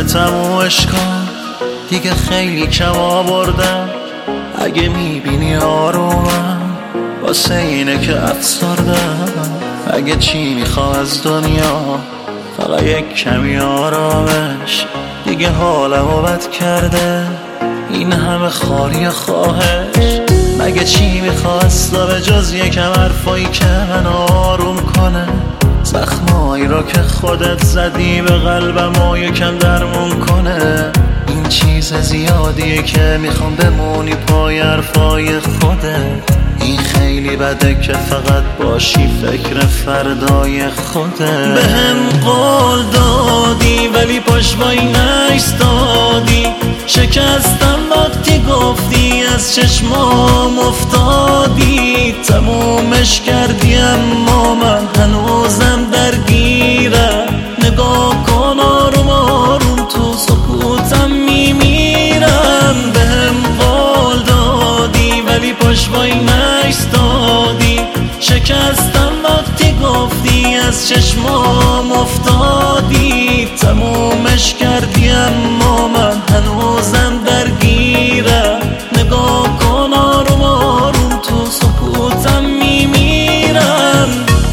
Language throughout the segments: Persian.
تمومش کن، دیگه خیلی کم آوردم. اگه میبینی آرومم واسه اینه که افسردم. اگه چی میخوام از دنیا فقط یک کمی آرامش، دیگه حالمو بد کرده این همه خاری خواهش. مگه چی میخواستا به جز یکم حرفایی که من آروم کنه؟ زخمایی را که خودت زدی به قلبم و یکم درمون کنه. این چیز زیادیه که میخوام بمونی پای حرفای خودت. این خیلی بده که فقط باشی فکر فردای خودت. بهم قول دادی ولی پشتوایی نایستادی. شکستم وقتی گفتی از چشمام افتادی. تمومش کردی اما من هنوزم درگیرم. نگاه کن آروم آروم تو سکوتم میمیرم. بهم قول دادی ولی پشتوایی نایستادی. شکستم وقتی گفتی از چشمام افتادی. تمومش کردی اما من هنوزم درگیرم. نگاه کن آروم آروم تو سکوتم میمیرم.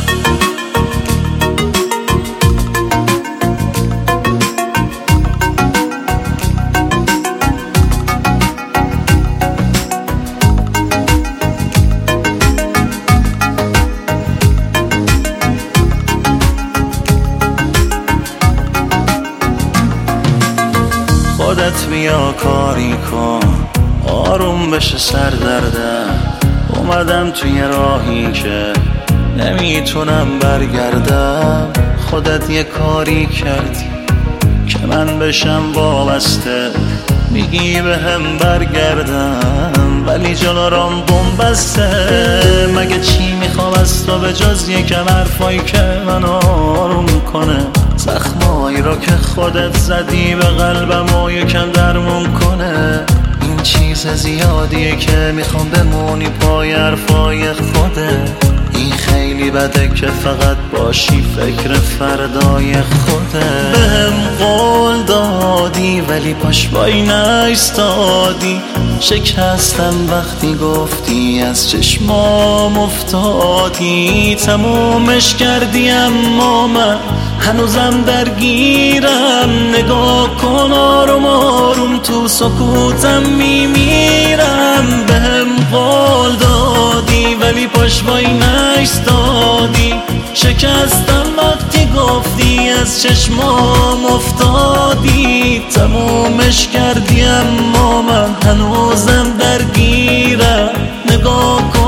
خودت بیا کاری کن آروم بشه سردردم. اومدم توی راهی که نمیتونم برگردم. خودت یه کاری کردی که من بشم وابسته. میگی به هم برگردم ولی جلو رام بسته. مگه چی میخوام از تو به جز یکم حرفایی که من آروم کنه؟ زخمایی را که خودت زدی به قلبم و یکم درمون کنه. این چیز زیادیه که میخوام بمونی پای حرفای خودت. این خیلی بده که فقط باشی فکر فردای خودت. بهم قول دادی ولی پشتوایی نایستادی. شکستم وقتی گفتی از چشمام افتادی. تمومش کردی اما من هنوزم درگیرم. نگاه کن آروم آروم تو سکوتم میمیرم. بهم قول دادی ولی پشتوایی نایستادی. شکستم وقتی گفتی از چشمام افتادی. تمومش کردی اما من هنوزم درگیرم. نگاه کن